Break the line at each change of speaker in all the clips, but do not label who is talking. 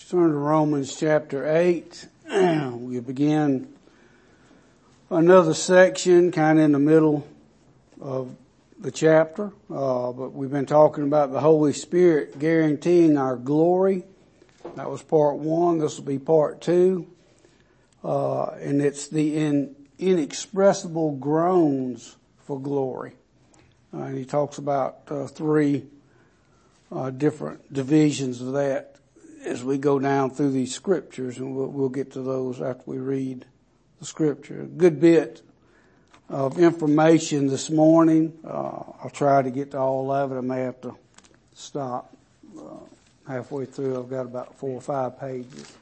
Turn to Romans chapter 8. We begin another section kind of in the middle of the chapter. But we've been talking about the Holy Spirit guaranteeing our glory. That was part 1. This will be part 2. And it's the inexpressible groans for glory. And he talks about 3 different divisions of that as we go down through these scriptures, and we'll get to those after we read the scripture. A good bit of information this morning. I'll try to get to all of it. I may have to stop halfway through. I've got about 4 or 5 pages.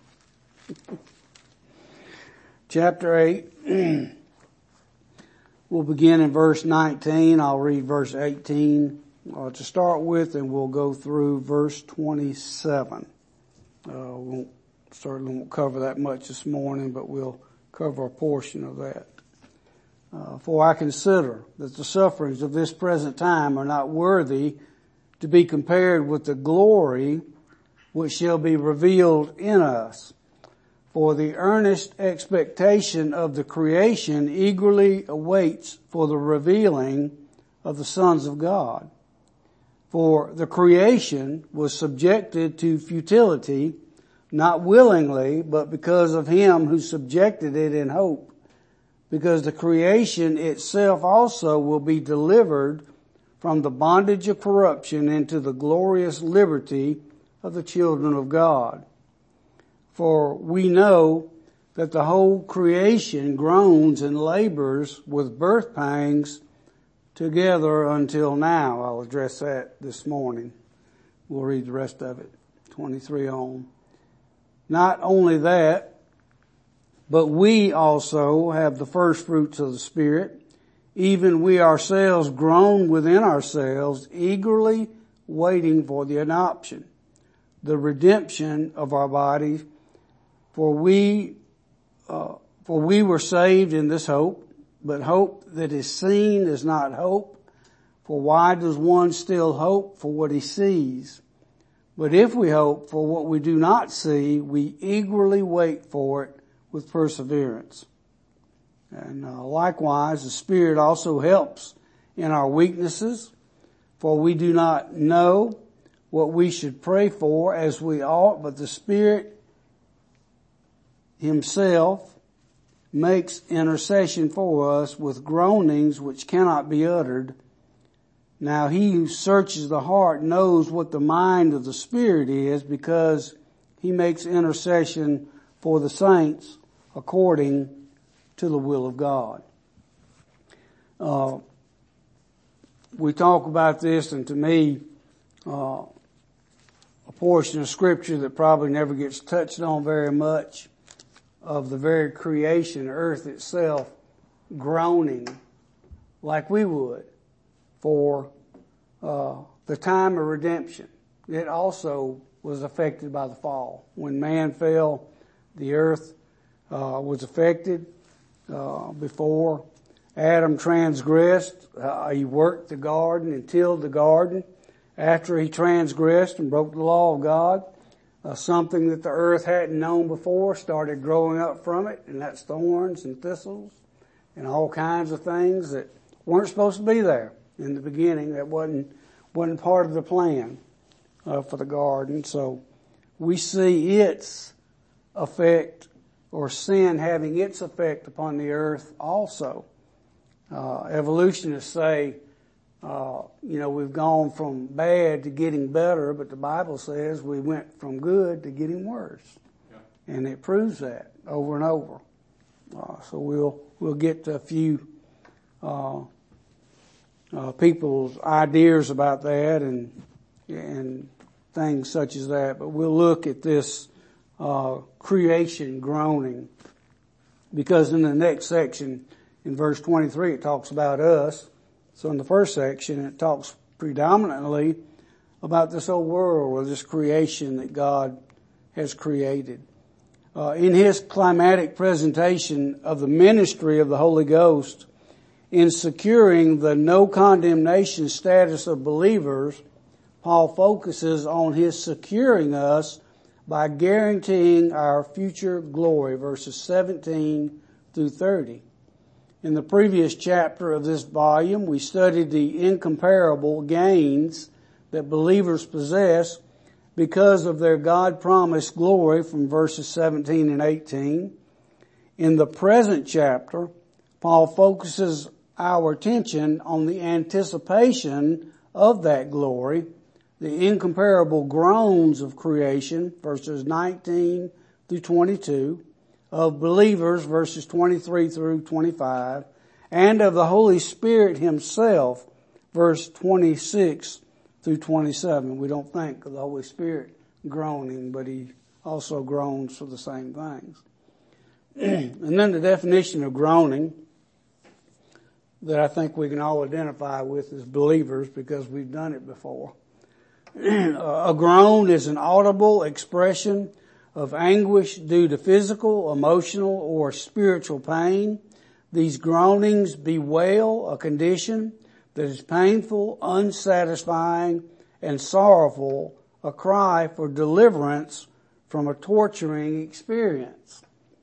Chapter 8. We'll begin in verse 19. I'll read verse 18 to start with, and we'll go through verse 27. We certainly won't cover that much this morning, but we'll cover a portion of that. For I consider that the sufferings of this present time are not worthy to be compared with the glory which shall be revealed in us. For the earnest expectation of the creation eagerly awaits for the revealing of the sons of God. For the creation was subjected to futility, not willingly, but because of him who subjected it in hope, because the creation itself also will be delivered from the bondage of corruption into the glorious liberty of the children of God. For we know that the whole creation groans and labors with birth pangs together until now. I'll address that this morning. We'll read the rest of it, 23 on. Not only that, but we also have the first fruits of the Spirit. Even we ourselves groan within ourselves, eagerly waiting for the adoption, the redemption of our bodies. For we were saved in this hope. But hope that is seen is not hope. For why does one still hope for what he sees? But if we hope for what we do not see, we eagerly wait for it with perseverance. And likewise, the Spirit also helps in our weaknesses. For we do not know what we should pray for as we ought, but the Spirit himself makes intercession for us with groanings which cannot be uttered. Now he who searches the heart knows what the mind of the Spirit is, because he makes intercession for the saints according to the will of God. We talk about this, and to me, a portion of scripture that probably never gets touched on very much, of the very creation, earth itself, groaning like we would for the time of redemption. It also was affected by the fall. When man fell, the earth was affected before Adam transgressed. He worked the garden and tilled the garden. After he transgressed and broke the law of God, something that the earth hadn't known before started growing up from it, and that's thorns and thistles and all kinds of things that weren't supposed to be there in the beginning. That wasn't part of the plan for the garden. So we see its effect, or sin having its effect upon the earth also. Evolutionists say, we've gone from bad to getting better, but the Bible says we went from good to getting worse. Yeah. And it proves that over and over. So we'll get to a few, people's ideas about that and things such as that. But we'll look at this, creation groaning, because in the next section, in verse 23, it talks about us. So in the first section, it talks predominantly about this old world, or this creation that God has created. In his climatic presentation of the ministry of the Holy Ghost in securing the no condemnation status of believers, Paul focuses on his securing us by guaranteeing our future glory, verses 17 through 30. In the previous chapter of this volume, we studied the incomparable gains that believers possess because of their God-promised glory from verses 17 and 18. In the present chapter, Paul focuses our attention on the anticipation of that glory, the incomparable groans of creation, verses 19 through 22, of believers, verses 23 through 25, and of the Holy Spirit himself, verse 26 through 27. We don't think of the Holy Spirit groaning, but he also groans for the same things. And then the definition of groaning that I think we can all identify with as believers because we've done it before. A groan is an audible expression of anguish due to physical, emotional, or spiritual pain. These groanings bewail a condition that is painful, unsatisfying, and sorrowful, a cry for deliverance from a torturing experience.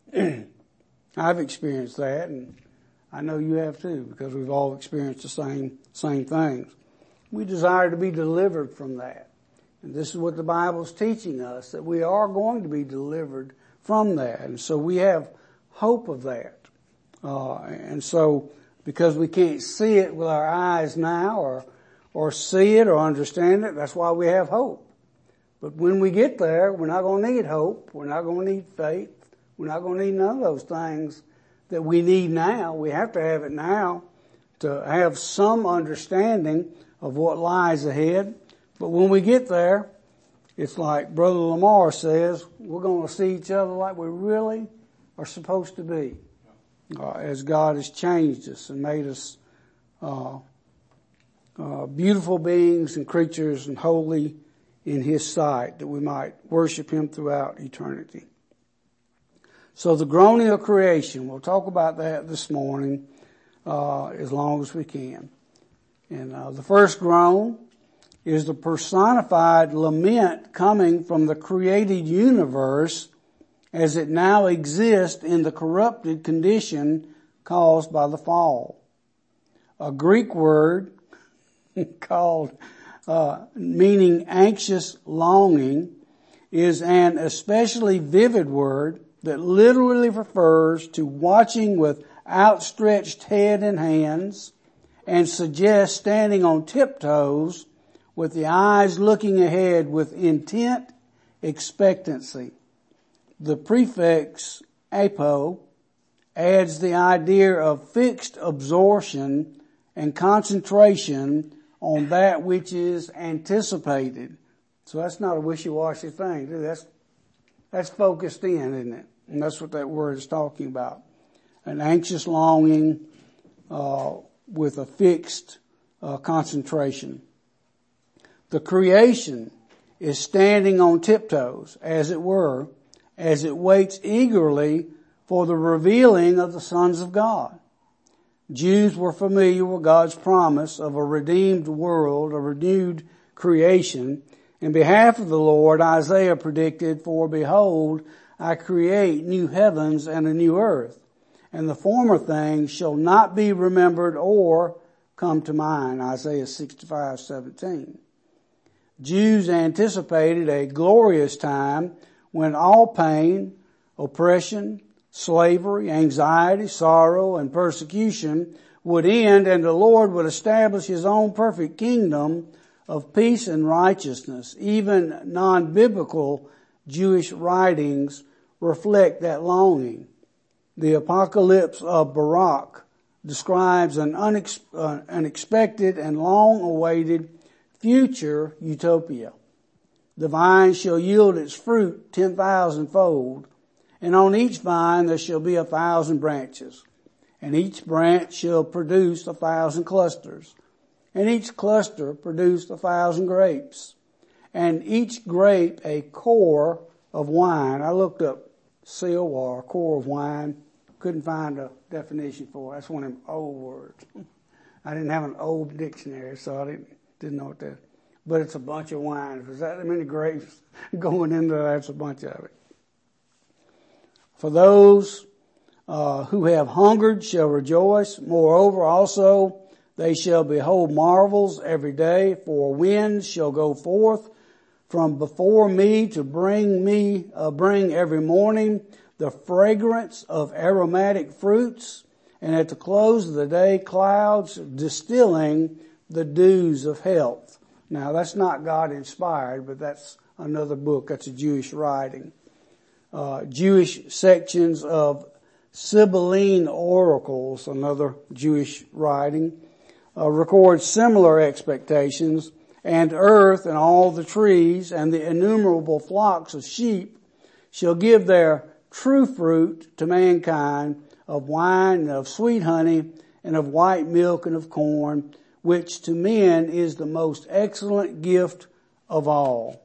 I've experienced that, and I know you have too, because we've all experienced the same things. We desire to be delivered from that. And this is what the Bible's teaching us, that we are going to be delivered from that. And so we have hope of that. And so, because we can't see it with our eyes now or see it or understand it, that's why we have hope. But when we get there, we're not going to need hope. We're not going to need faith. We're not going to need none of those things that we need now. We have to have it now to have some understanding of what lies ahead. But when we get there, it's like Brother Lamar says, we're going to see each other like we really are supposed to be, as God has changed us and made us beautiful beings and creatures and holy in His sight, that we might worship Him throughout eternity. So the groaning of creation, we'll talk about that this morning as long as we can. And the first groan is the personified lament coming from the created universe as it now exists in the corrupted condition caused by the fall. A Greek word called meaning anxious longing is an especially vivid word that literally refers to watching with outstretched head and hands and suggests standing on tiptoes with the eyes looking ahead with intent expectancy. The prefix apo adds the idea of fixed absorption and concentration on that which is anticipated. So that's not a wishy-washy thing. That's focused in, isn't it? And that's what that word is talking about. An anxious longing with a fixed concentration. The creation is standing on tiptoes, as it were, as it waits eagerly for the revealing of the sons of God. Jews were familiar with God's promise of a redeemed world, a renewed creation. In behalf of the Lord, Isaiah predicted, "For behold, I create new heavens and a new earth, and the former things shall not be remembered or come to mind." Isaiah 65:17. Jews anticipated a glorious time when all pain, oppression, slavery, anxiety, sorrow, and persecution would end, and the Lord would establish His own perfect kingdom of peace and righteousness. Even non-biblical Jewish writings reflect that longing. The Apocalypse of Baruch describes an unexpected and long-awaited future utopia. The vine shall yield its fruit 10,000-fold, and on each vine there shall be 1,000 branches, and each branch shall produce 1,000 clusters, and each cluster produce 1,000 grapes, and each grape a core of wine. I looked up seal or core of wine, couldn't find a definition for it. That's one of them old words. I didn't have an old dictionary, so I didn't know what that but it's a bunch of wine. If there's that many grapes going into that, it's a bunch of it. For those who have hungered shall rejoice. Moreover, also they shall behold marvels every day, for winds shall go forth from before me to bring every morning the fragrance of aromatic fruits, and at the close of the day clouds distilling the dews of health. Now that's not God inspired, but that's another book. That's a Jewish writing. Jewish sections of Sibylline oracles, another Jewish writing, record similar expectations, and earth and all the trees and the innumerable flocks of sheep shall give their true fruit to mankind, of wine and of sweet honey and of white milk and of corn, which to men is the most excellent gift of all.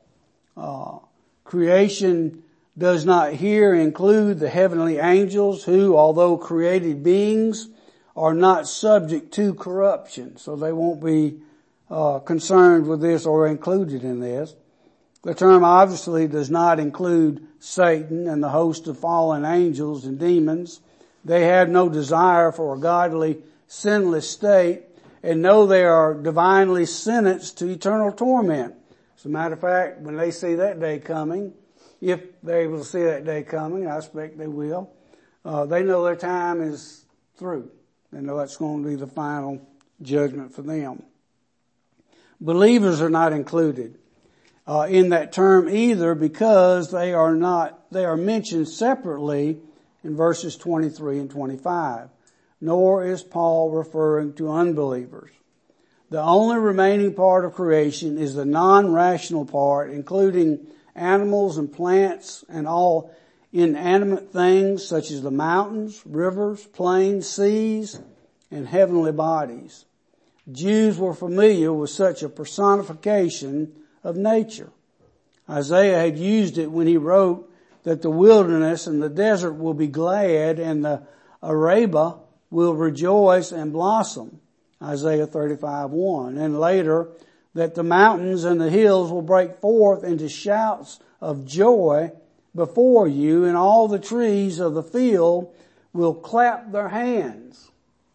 Creation does not here include the heavenly angels who, although created beings, are not subject to corruption. So they won't be concerned with this or included in this. The term obviously does not include Satan and the host of fallen angels and demons. They have no desire for a godly, sinless state, and know they are divinely sentenced to eternal torment. As a matter of fact, when they see that day coming, if they're able to see that day coming, I expect they will, they know their time is through. They know that's going to be the final judgment for them. Believers are not included in that term either, because they are mentioned separately in verses 23 and 25. Nor is Paul referring to unbelievers. The only remaining part of creation is the non-rational part, including animals and plants and all inanimate things such as the mountains, rivers, plains, seas, and heavenly bodies. Jews were familiar with such a personification of nature. Isaiah had used it when he wrote that the wilderness and the desert will be glad and the Arabah will rejoice and blossom. Isaiah 35:1. And later that the mountains and the hills will break forth into shouts of joy before you, and all the trees of the field will clap their hands.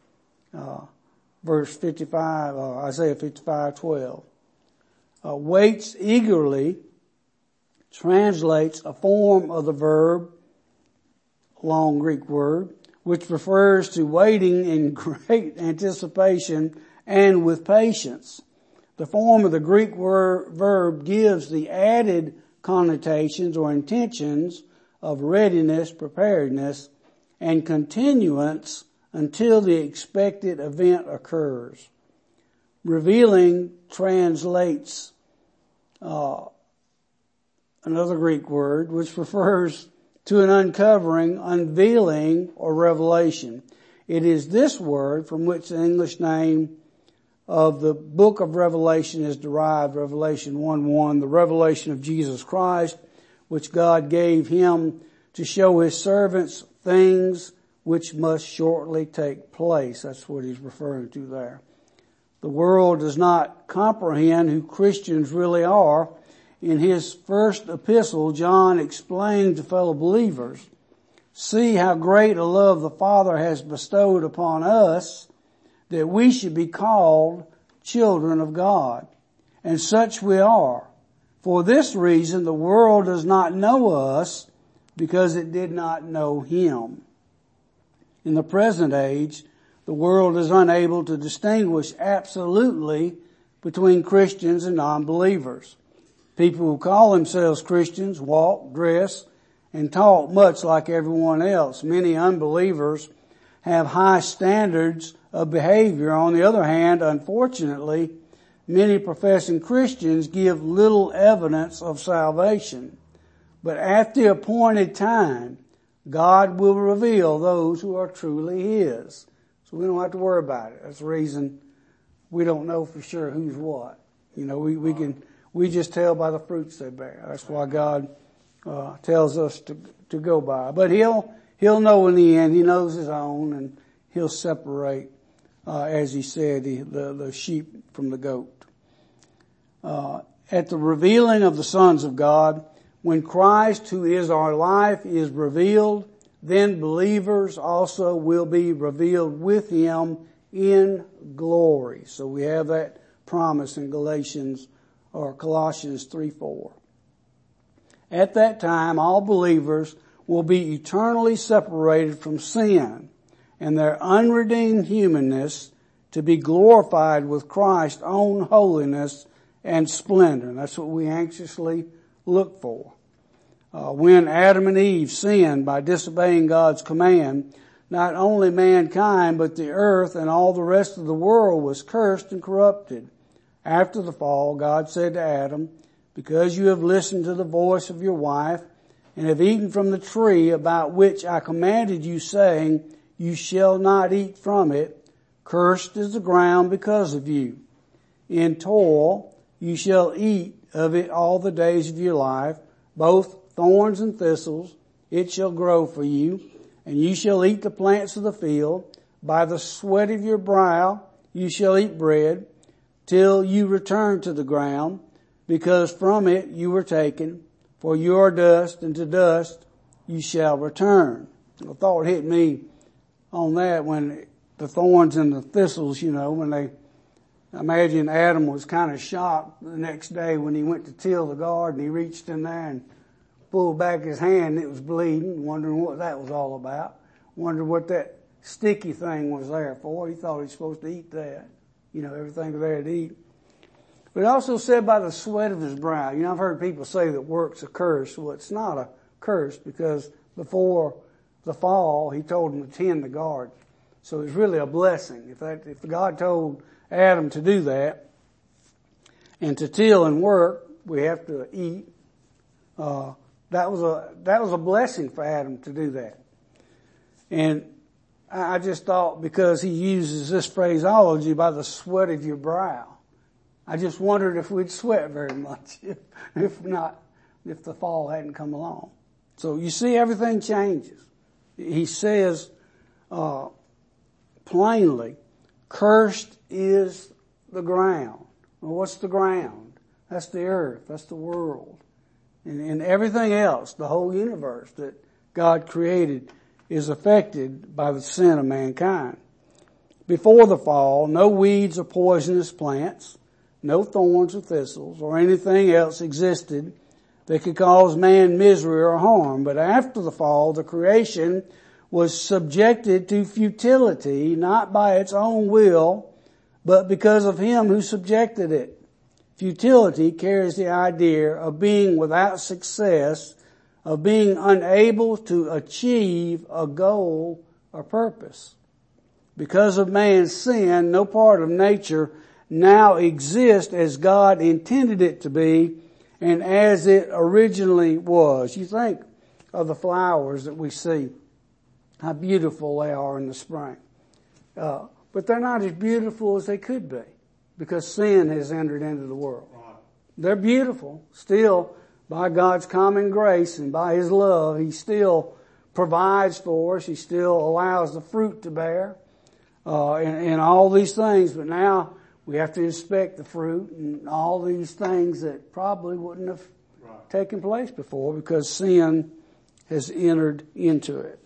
Verse 55, Isaiah 55:12. Waits eagerly translates a form of the verb, long Greek word, which refers to waiting in great anticipation and with patience. The form of the Greek verb gives the added connotations or intentions of readiness, preparedness, and continuance until the expected event occurs. Revealing translates another Greek word which refers to an uncovering, unveiling, or revelation. It is this word from which the English name of the book of Revelation is derived, Revelation 1:1, the revelation of Jesus Christ, which God gave him to show his servants things which must shortly take place. That's what he's referring to there. The world does not comprehend who Christians really are. In his first epistle, John explained to fellow believers, "See how great a love the Father has bestowed upon us, that we should be called children of God. And such we are. For this reason, the world does not know us, because it did not know him." In the present age, the world is unable to distinguish absolutely between Christians and non-believers. People who call themselves Christians walk, dress, and talk much like everyone else. Many unbelievers have high standards of behavior. On the other hand, unfortunately, many professing Christians give little evidence of salvation. But at the appointed time, God will reveal those who are truly his. So we don't have to worry about it. That's the reason we don't know for sure who's what. You know, we just tell by the fruits they bear. That's why God tells us to go by. But he'll know in the end. He knows his own, and he'll separate, as he said, the sheep from the goat. At the revealing of the sons of God, when Christ, who is our life, is revealed, then believers also will be revealed with him in glory. So we have that promise in Colossians 3:4. At that time, all believers will be eternally separated from sin and their unredeemed humanness to be glorified with Christ's own holiness and splendor. And that's what we anxiously look for. When Adam and Eve sinned by disobeying God's command, not only mankind, but the earth and all the rest of the world was cursed and corrupted. After the fall, God said to Adam, "Because you have listened to the voice of your wife and have eaten from the tree about which I commanded you, saying, 'You shall not eat from it,' cursed is the ground because of you. In toil you shall eat of it all the days of your life, both thorns and thistles it shall grow for you, and you shall eat the plants of the field. By the sweat of your brow you shall eat bread, till you return to the ground, because from it you were taken, for you are dust, and to dust you shall return." A thought hit me on that when the thorns and the thistles, when I imagine Adam was kind of shocked the next day when he went to till the garden. He reached in there and pulled back his hand, and it was bleeding, wondering what that was all about. Wondered what that sticky thing was there for. He thought he was supposed to eat that. Everything there to eat. But it also said by the sweat of his brow. I've heard people say that work's a curse. Well, it's not a curse, because before the fall, he told him to tend the garden. So it's really a blessing. If God told Adam to do that, and to till and work, we have to eat. That was a blessing for Adam to do that. And I just thought, because he uses this phraseology, by the sweat of your brow, I just wondered if we'd sweat very much, if the fall hadn't come along. So you see, everything changes. He says, plainly, cursed is the ground. Well, what's the ground? That's the earth. That's the world. And everything else, the whole universe that God created, is affected by the sin of mankind. Before the fall, no weeds or poisonous plants, no thorns or thistles, or anything else existed that could cause man misery or harm. But after the fall, the creation was subjected to futility, not by its own will, but because of him who subjected it. Futility carries the idea of being without success, of being unable to achieve a goal or purpose. Because of man's sin, no part of nature now exists as God intended it to be and as it originally was. You think of the flowers that we see, how beautiful they are in the spring. But they're not as beautiful as they could be, because sin has entered into the world. They're beautiful still by God's common grace and by his love. He still provides for us. He still allows the fruit to bear, and all these things. But now we have to inspect the fruit and all these things that probably wouldn't have taken place before, because sin has entered into it.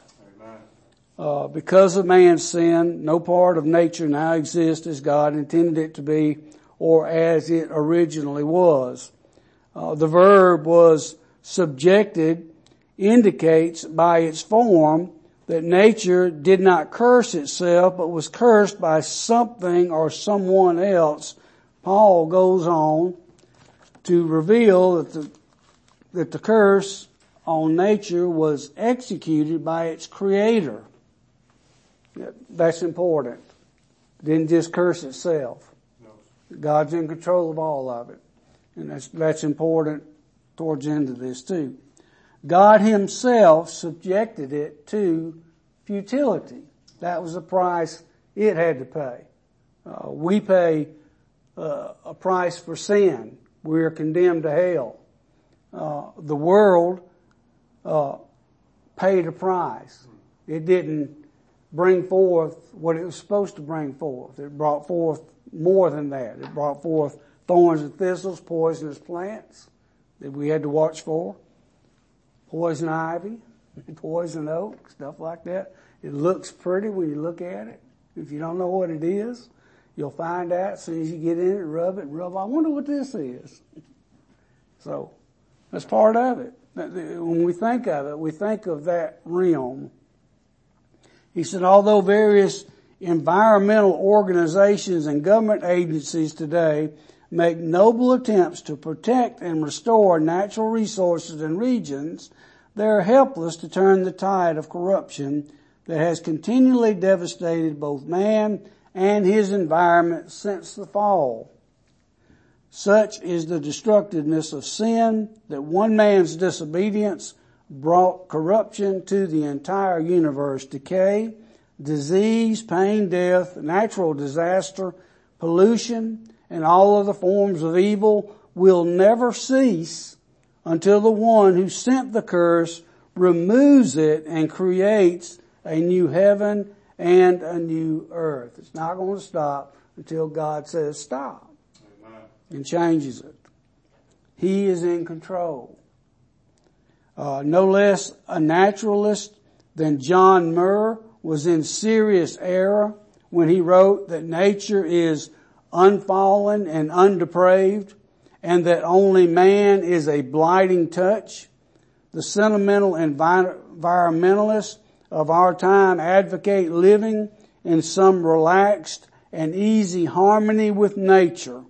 Because of man's sin, no part of nature now exists as God intended it to be or as it originally was. The verb was subjected indicates by its form that nature did not curse itself, but was cursed by something or someone else. Paul goes on to reveal that the curse on nature was executed by its creator. That's important. It didn't just curse itself. No. God's in control of all of it. And that's important towards the end of this too. God himself subjected it to futility. That was the price it had to pay. We pay a price for sin. We are condemned to hell. The world paid a price. It didn't bring forth what it was supposed to bring forth. It brought forth more than that. It brought forth thorns and thistles, poisonous plants that we had to watch for, poison ivy, poison oak, stuff like that. It looks pretty when you look at it. If you don't know what it is, you'll find out as soon as you get in it, rub, I wonder what this is. So, that's part of it. When we think of it, we think of that realm. He said, although various environmental organizations and government agencies today make noble attempts to protect and restore natural resources and regions, they are helpless to turn the tide of corruption that has continually devastated both man and his environment since the fall. Such is the destructiveness of sin that one man's disobedience brought corruption to the entire universe. Decay, disease, pain, death, natural disaster, pollution, and all other forms of evil will never cease until the one who sent the curse removes it and creates a new heaven and a new earth. It's not going to stop until God says stop. Amen. And changes it. He is in control. No less a naturalist than John Muir was in serious error when he wrote that nature is unfallen and undepraved and that only man is a blighting touch. The sentimental environmentalists of our time advocate living in some relaxed and easy harmony with nature.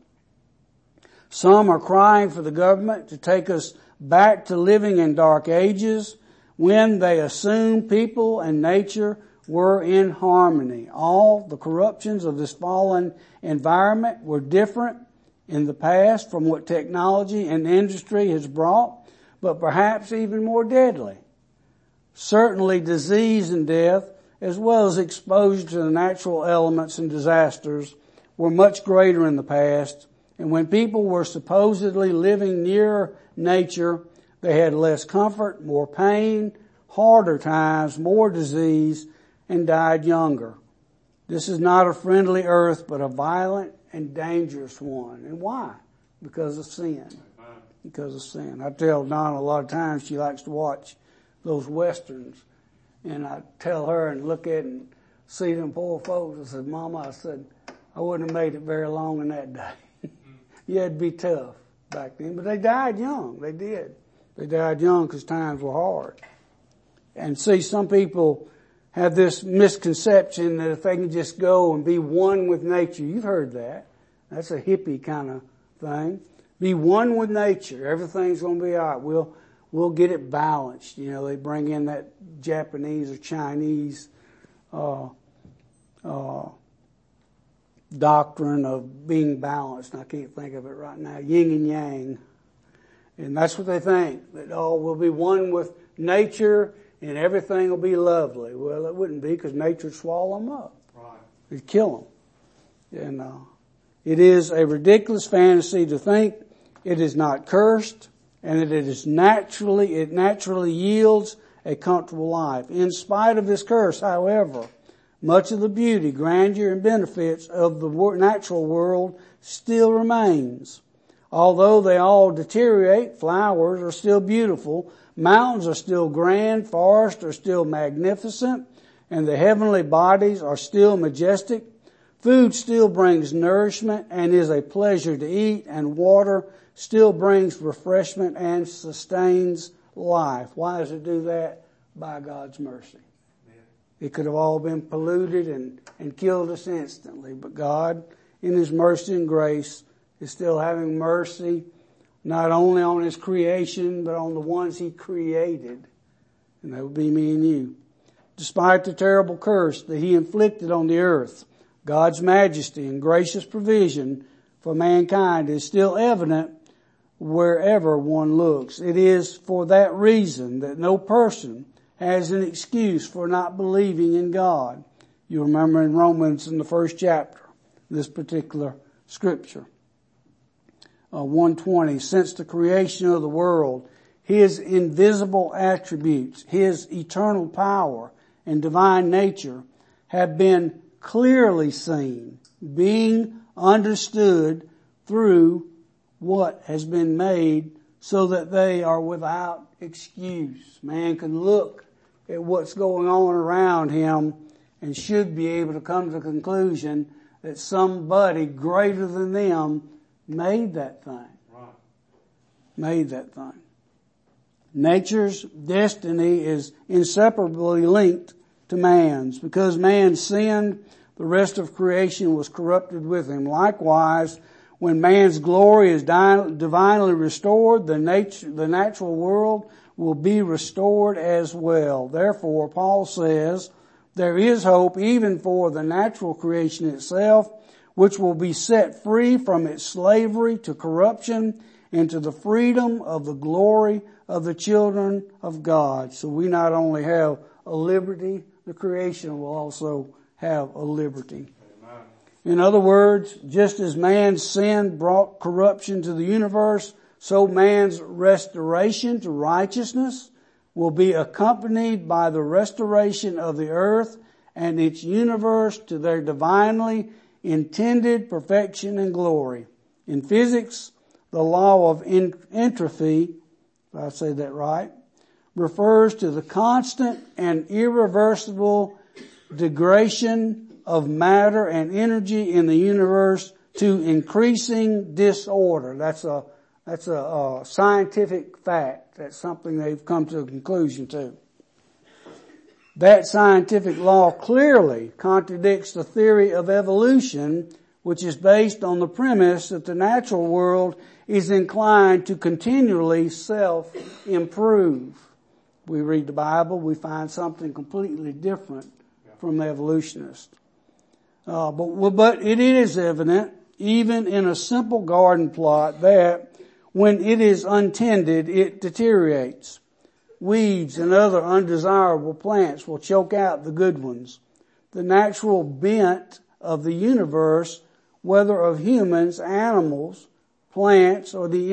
Some are crying for the government to take us back to living in dark ages when they assume people and nature were in harmony. All the corruptions of this fallen environment were different in the past from what technology and industry has brought, but perhaps even more deadly. Certainly disease and death, as well as exposure to the natural elements and disasters, were much greater in the past, and when people were supposedly living near nature, they had less comfort, more pain, harder times, more disease, and died younger. This is not a friendly earth, but a violent and dangerous one. And why? Because of sin. Because of sin. I tell Donna a lot of times she likes to watch those westerns, and I tell her and look at it and see them poor folks. I said, Mama, I said, I wouldn't have made it very long in that day. You had to be tough back then. But they died young. They did. They died young because times were hard. And see, some people have this misconception that if they can just go and be one with nature, you've heard that. That's a hippie kind of thing. Be one with nature. Everything's going to be all right. We'll get it balanced. You know, they bring in that Japanese or Chinese, doctrine of being balanced. I can't think of it right now. Yin and yang. And that's what they think. That, we'll be one with nature and everything will be lovely. Well, it wouldn't be because nature would swallow them up. Right. It'd kill them. And, it is a ridiculous fantasy to think it is not cursed and that it naturally yields a comfortable life. In spite of this curse, however, much of the beauty, grandeur, and benefits of the natural world still remains. Although they all deteriorate, flowers are still beautiful, mountains are still grand, forests are still magnificent, and the heavenly bodies are still majestic. Food still brings nourishment and is a pleasure to eat, and water still brings refreshment and sustains life. Why does it do that? By God's mercy. It could have all been polluted and killed us instantly, but God, in His mercy and grace, is still having mercy, not only on His creation, but on the ones He created. And that would be me and you. Despite the terrible curse that He inflicted on the earth, God's majesty and gracious provision for mankind is still evident wherever one looks. It is for that reason that no person has an excuse for not believing in God. You remember in Romans in the first chapter, this particular scripture. 1:20, since the creation of the world, His invisible attributes, His eternal power and divine nature have been clearly seen, being understood through what has been made so that they are without excuse. Man can look at what's going on around him and should be able to come to the conclusion that somebody greater than them made that thing. Right. Made that thing. Nature's destiny is inseparably linked to man's. Because man sinned, the rest of creation was corrupted with him. Likewise, when man's glory is divinely restored, the natural world will be restored as well. Therefore, Paul says, there is hope even for the natural creation itself, which will be set free from its slavery to corruption into the freedom of the glory of the children of God. So we not only have a liberty, the creation will also have a liberty. Amen. In other words, just as man's sin brought corruption to the universe, so man's restoration to righteousness will be accompanied by the restoration of the earth and its universe to their divinely intended perfection and glory. In physics, the law of entropy, if I say that right, refers to the constant and irreversible degradation of matter and energy in the universe to increasing disorder. That's a scientific fact. That's something they've come to a conclusion to. That scientific law clearly contradicts the theory of evolution, which is based on the premise that the natural world is inclined to continually self-improve. We read the Bible, we find something completely different from the evolutionists. But it is evident, even in a simple garden plot, that when it is untended, it deteriorates. Weeds and other undesirable plants will choke out the good ones. The natural bent of the universe, whether of humans, animals, plants, or the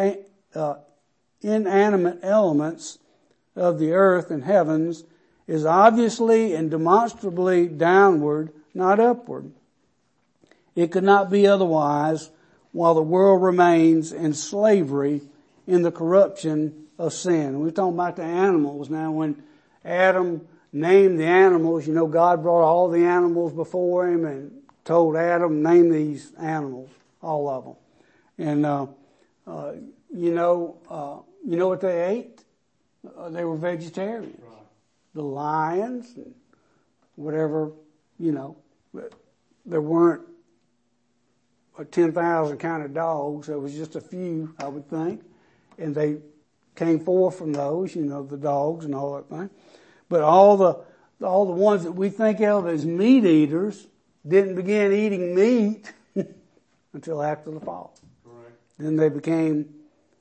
inanimate elements of the earth and heavens, is obviously and demonstrably downward, not upward. It could not be otherwise while the world remains in slavery in the corruption of sin. We're talking about the animals now. When Adam named the animals, God brought all the animals before him and told Adam, name these animals, all of them. And, you know what they ate? They were vegetarians. Right. The lions and whatever, there weren't 10,000 kind of dogs. There was just a few, I would think. And they came forth from those, the dogs and all that thing. But all the ones that we think of as meat eaters didn't begin eating meat until after the fall. Correct. Then they became,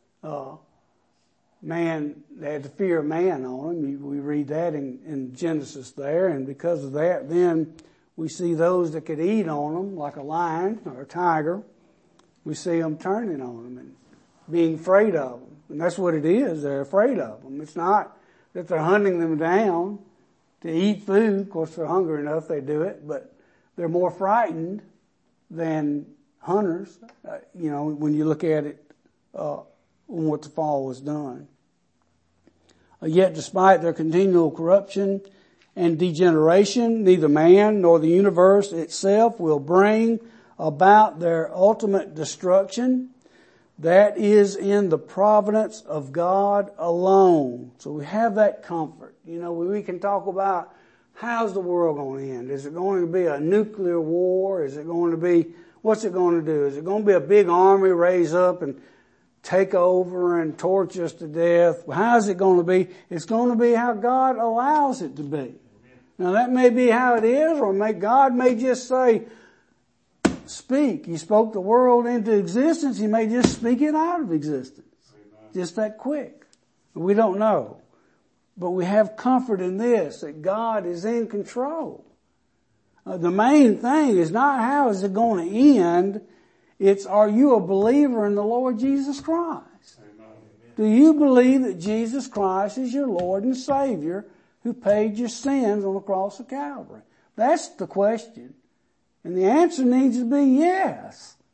man, they had the fear of man on them. We read that in Genesis there. And because of that, then we see those that could eat on them, like a lion or a tiger. We see them turning on them and being afraid of them. And that's what it is. They're afraid of them. It's not that they're hunting them down to eat food. Of course, they're hungry enough, they do it. But they're more frightened than hunters, when you look at it, when what the fall was done. Yet despite their continual corruption and degeneration, neither man nor the universe itself will bring about their ultimate destruction. That is in the providence of God alone. So we have that comfort. We can talk about how's the world going to end? Is it going to be a nuclear war? Is it going to be, what's it going to do? Is it going to be a big army raise up and take over and torture us to death? How's it going to be? It's going to be how God allows it to be. Now that may be how it is, or God may just say, speak. He spoke the world into existence. He may just speak it out of existence. Amen. Just that quick. We don't know. But we have comfort in this, that God is in control. The main thing is not how is it going to end. It's, are you a believer in the Lord Jesus Christ? Amen. Do you believe that Jesus Christ is your Lord and Savior who paid your sins on the cross of Calvary? That's the question. And the answer needs to be yes.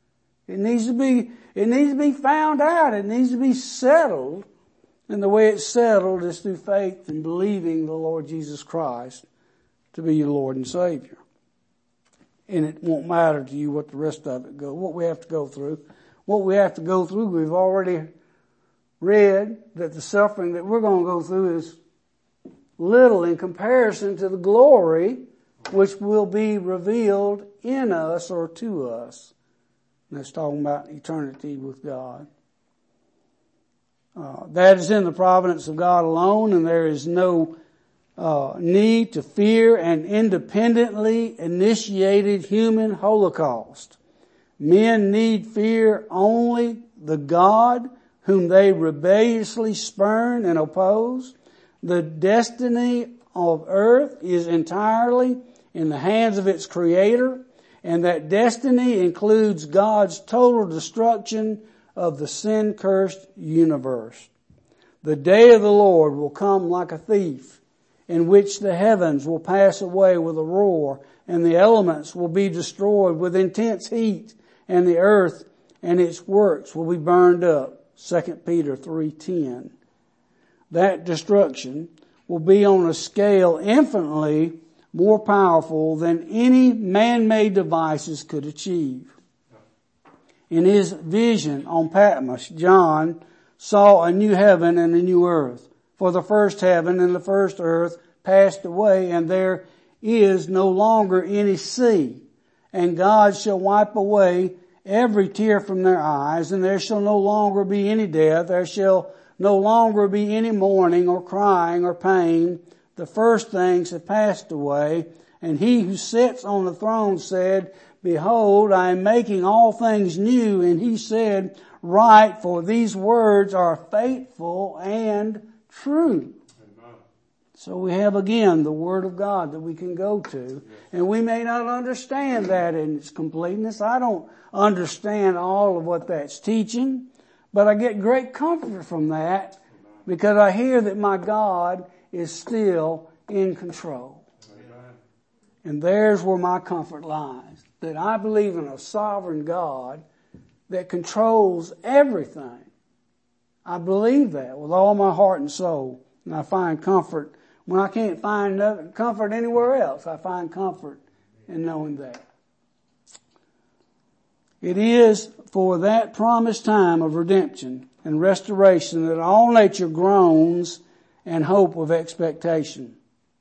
It needs to be found out. It needs to be settled. And the way it's settled is through faith and believing the Lord Jesus Christ to be your Lord and Savior. And it won't matter to you what the rest of it what we have to go through. What we have to go through, we've already read that the suffering that we're going to go through is little in comparison to the glory which will be revealed in us or to us. And that's talking about eternity with God. That is in the providence of God alone, and there is no need to fear an independently initiated human holocaust. Men need fear only the God whom they rebelliously spurn and oppose. The destiny of earth is entirely in the hands of its creator, and that destiny includes God's total destruction of the sin-cursed universe. The day of the Lord will come like a thief, in which the heavens will pass away with a roar, and the elements will be destroyed with intense heat, and the earth and its works will be burned up. 2 Peter 3:10. That destruction will be on a scale infinitely more powerful than any man-made devices could achieve. In his vision on Patmos, John saw a new heaven and a new earth. For the first heaven and the first earth passed away, and there is no longer any sea. And God shall wipe away every tear from their eyes, and there shall no longer be any death. There shall no longer be any mourning or crying or pain. The first things have passed away. And he who sits on the throne said, Behold, I am making all things new. And he said, Write, for these words are faithful and true. Amen. So we have again the Word of God that we can go to. And we may not understand that in its completeness. I don't understand all of what that's teaching. But I get great comfort from that because I hear that my God is still in control. Amen. And there's where my comfort lies. That I believe in a sovereign God that controls everything. I believe that with all my heart and soul. And I find comfort when I can't find comfort anywhere else. I find comfort in knowing that. It is for that promised time of redemption and restoration that all nature groans and hope of expectation.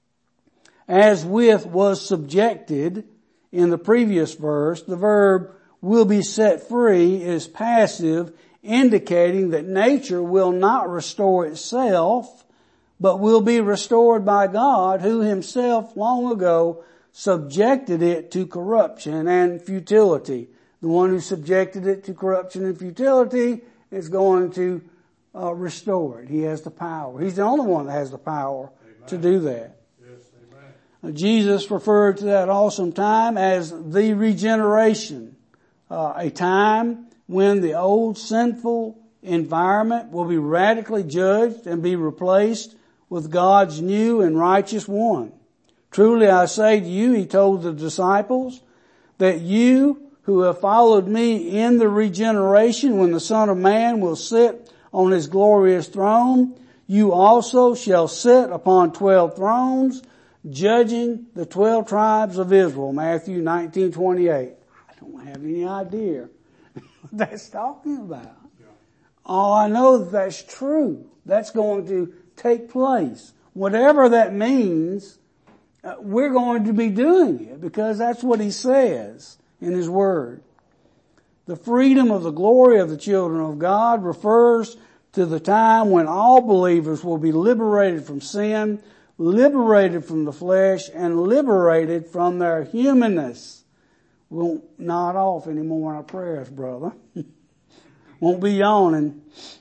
As with was subjected in the previous verse, the verb will be set free is passive, indicating that nature will not restore itself, but will be restored by God, who himself long ago subjected it to corruption and futility. The one who subjected it to corruption and futility is going to restore it. He has the power. He's the only one that has the power Amen. To do that. Yes, amen. Jesus referred to that awesome time as the regeneration, a time when the old sinful environment will be radically judged and be replaced with God's new and righteous one. Truly I say to you, he told the disciples, that you who have followed me in the regeneration when the Son of Man will sit on his glorious throne, you also shall sit upon 12 thrones, judging the 12 tribes of Israel. Matthew 19:28. I don't have any idea what that's talking about. Yeah. All I know is that's true. That's going to take place. Whatever that means, we're going to be doing it because that's what he says in his word. The freedom of the glory of the children of God refers to the time when all believers will be liberated from sin, liberated from the flesh, and liberated from their humanness. We won't nod off anymore in our prayers, brother. Won't be yawning.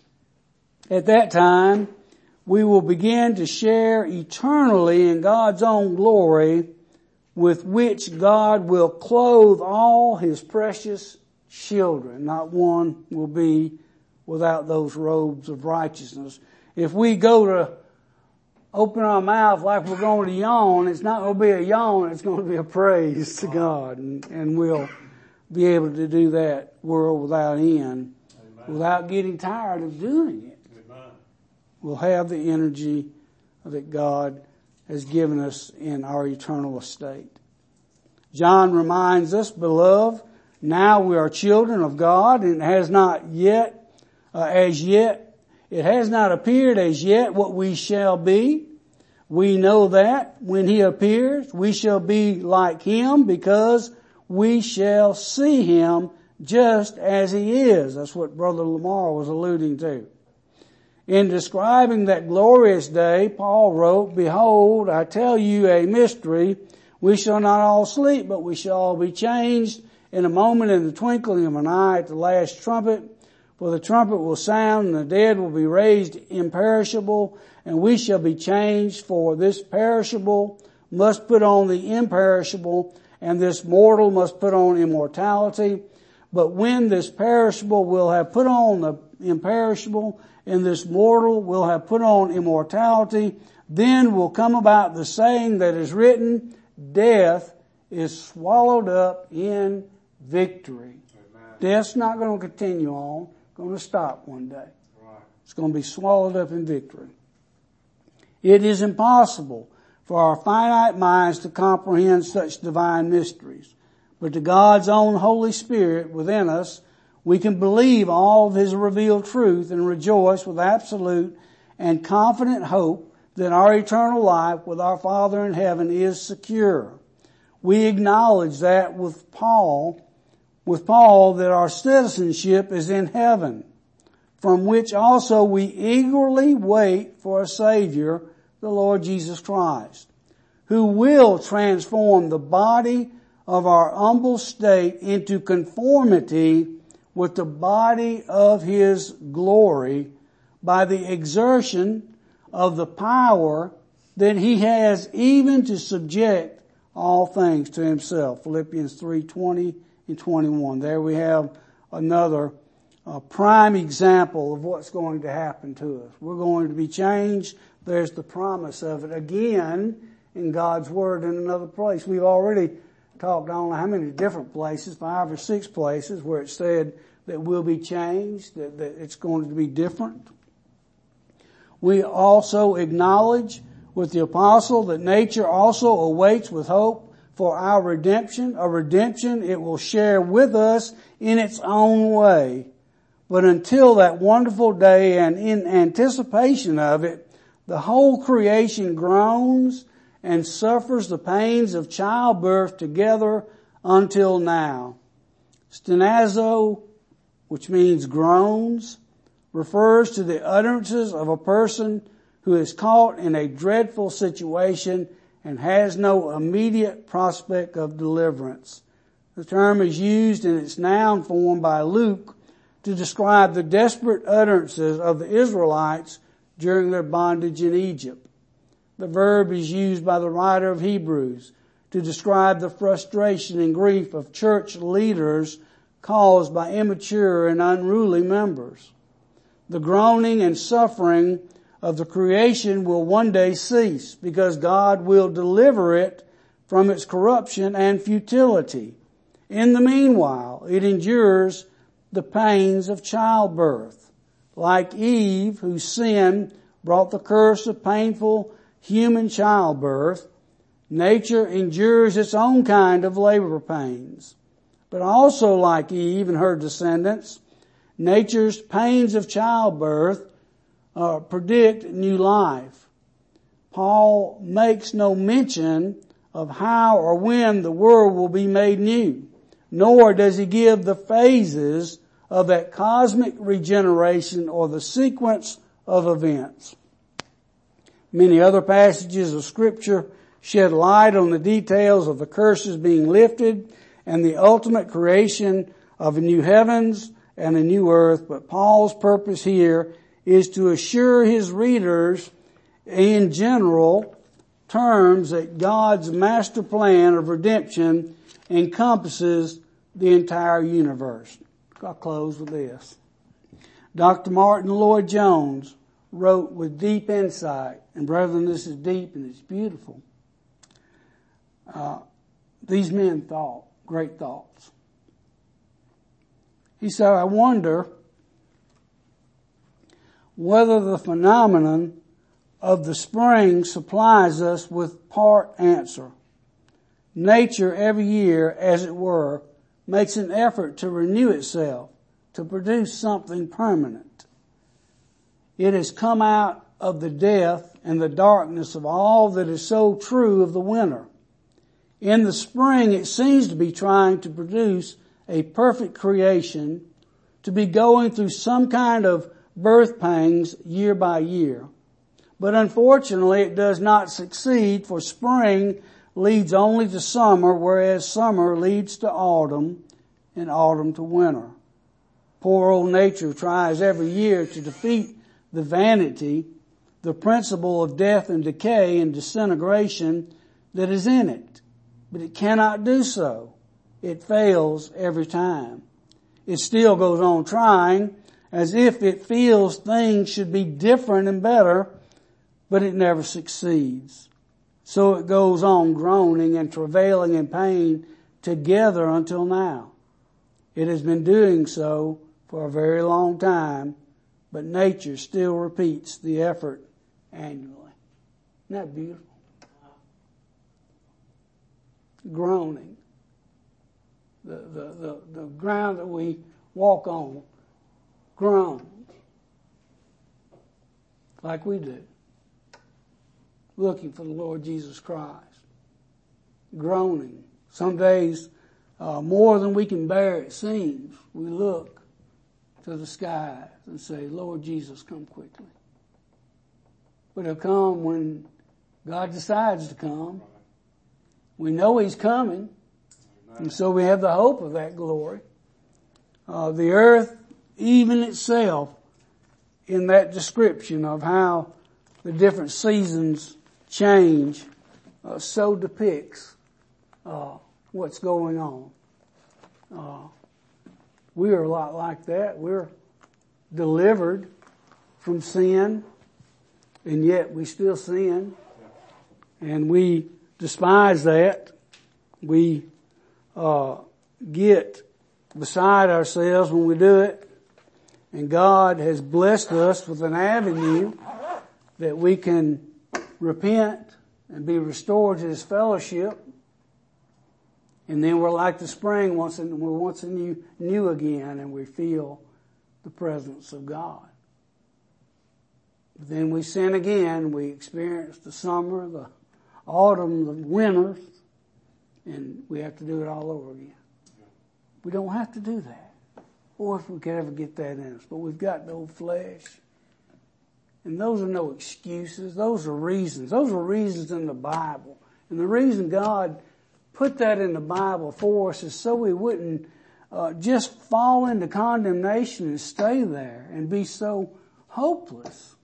At that time, we will begin to share eternally in God's own glory, with which God will clothe all his precious children. Not one will be without those robes of righteousness. If we go to open our mouth like we're going to yawn, it's not going to be a yawn, it's going to be a praise to God. And we'll be able to do that world without end,
Amen.
without getting tired of doing it.
Amen.
We'll have the energy that God has given us in our eternal estate. John reminds us, beloved, now we are children of God, and it has not appeared as yet what we shall be. We know that when he appears, we shall be like him, because we shall see him just as he is. That's what Brother Lamar was alluding to. In describing that glorious day, Paul wrote, behold, I tell you a mystery. We shall not all sleep, but we shall all be changed in a moment, in the twinkling of an eye, at the last trumpet. For the trumpet will sound, and the dead will be raised imperishable, and we shall be changed. For this perishable must put on the imperishable, and this mortal must put on immortality. But when this perishable will have put on the imperishable, and this mortal will have put on immortality, then will come about the saying that is written, death is swallowed up in victory.
Amen.
Death's not going to continue on. It's going to stop one day.
Right.
It's going to be swallowed up in victory. It is impossible for our finite minds to comprehend such divine mysteries. But to God's own Holy Spirit within us, we can believe all of his revealed truth and rejoice with absolute and confident hope that our eternal life with our Father in heaven is secure. We acknowledge that with Paul that our citizenship is in heaven, from which also we eagerly wait for a Savior, the Lord Jesus Christ, who will transform the body of our humble state into conformity with the body of his glory by the exertion of the power that he has even to subject all things to himself. Philippians 3:20 and 21. There we have another prime example of what's going to happen to us. We're going to be changed. There's the promise of it again in God's Word in another place. We've already talked, I don't know how many different places, 5 or 6 places where it said that we'll be changed, that it's going to be different. We also acknowledge with the apostle that nature also awaits with hope for our redemption, a redemption it will share with us in its own way. But until that wonderful day and in anticipation of it, the whole creation groans and suffers the pains of childbirth together until now. Stenazo, which means groans, refers to the utterances of a person who is caught in a dreadful situation and has no immediate prospect of deliverance. The term is used in its noun form by Luke to describe the desperate utterances of the Israelites during their bondage in Egypt. The verb is used by the writer of Hebrews to describe the frustration and grief of church leaders caused by immature and unruly members. The groaning and suffering of the creation will one day cease because God will deliver it from its corruption and futility. In the meanwhile, it endures the pains of childbirth. Like Eve, whose sin brought the curse of painful human childbirth, nature endures its own kind of labor pains. But also like Eve and her descendants, nature's pains of childbirth predict new life. Paul makes no mention of how or when the world will be made new, nor does he give the phases of that cosmic regeneration or the sequence of events. Many other passages of Scripture shed light on the details of the curses being lifted and the ultimate creation of a new heavens and a new earth, but Paul's purpose here is to assure his readers in general terms that God's master plan of redemption encompasses the entire universe. I'll close with this. Dr. Martin Lloyd-Jones wrote with deep insight, and brethren, this is deep and it's beautiful. These men thought great thoughts. He said, I wonder whether the phenomenon of the spring supplies us with part answer. Nature every year, as it were, makes an effort to renew itself, to produce something permanent. It has come out of the death and the darkness of all that is so true of the winter. In the spring, it seems to be trying to produce a perfect creation, to be going through some kind of birth pangs year by year. But unfortunately, it does not succeed, for spring leads only to summer, whereas summer leads to autumn and autumn to winter. Poor old nature tries every year to defeat the vanity, the principle of death and decay and disintegration that is in it. But it cannot do so. It fails every time. It still goes on trying as if it feels things should be different and better, but it never succeeds. So it goes on groaning and travailing in pain together until now. It has been doing so for a very long time, but nature still repeats the effort annually. Isn't that beautiful? Groaning. The ground that we walk on groans like we do, looking for the Lord Jesus Christ. Groaning. Some days, more than we can bear, it seems, we look to the skies and say, Lord Jesus, come quickly. But he'll come when God decides to come. We know he's coming, and so we have the hope of that glory. The earth, even itself, in that description of how the different seasons change, so depicts what's going on. We are a lot like that. We're delivered from sin, and yet we still sin, and we despise that. We get beside ourselves when we do it, and God has blessed us with an avenue that we can repent and be restored to his fellowship. And then we're like the spring, we're once new again, and we feel the presence of God. But then we sin again, we experience the summer, the autumn, the winter, and we have to do it all over again. We don't have to do that. Or if we could ever get that in us. But we've got the old flesh. And those are no excuses. Those are reasons. Those are reasons in the Bible. And the reason God put that in the Bible for us is so we wouldn't just fall into condemnation and stay there and be so hopeless.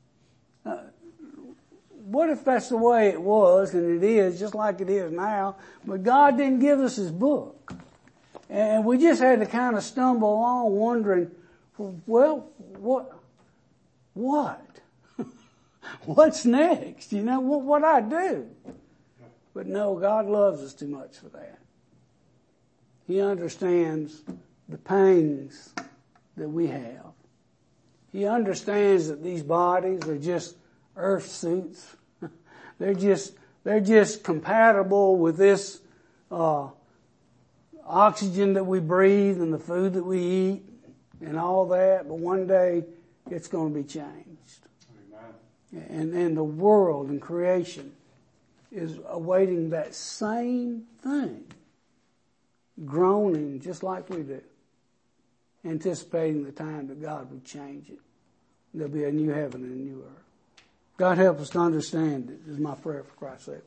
What if that's the way it was, and it is, just like it is now, but God didn't give us his book. And we just had to kind of stumble along wondering, well, what? What's next? You know, what I do? But no, God loves us too much for that. He understands the pangs that we have. He understands that these bodies are just earth suits. They're just compatible with this, oxygen that we breathe and the food that we eat and all that, but one day it's going to be changed. Amen. And the world and creation is awaiting that same thing, groaning just like we do, anticipating the time that God would change it. There'll be a new heaven and a new earth. God help us to understand it, is my prayer for Christ's sake.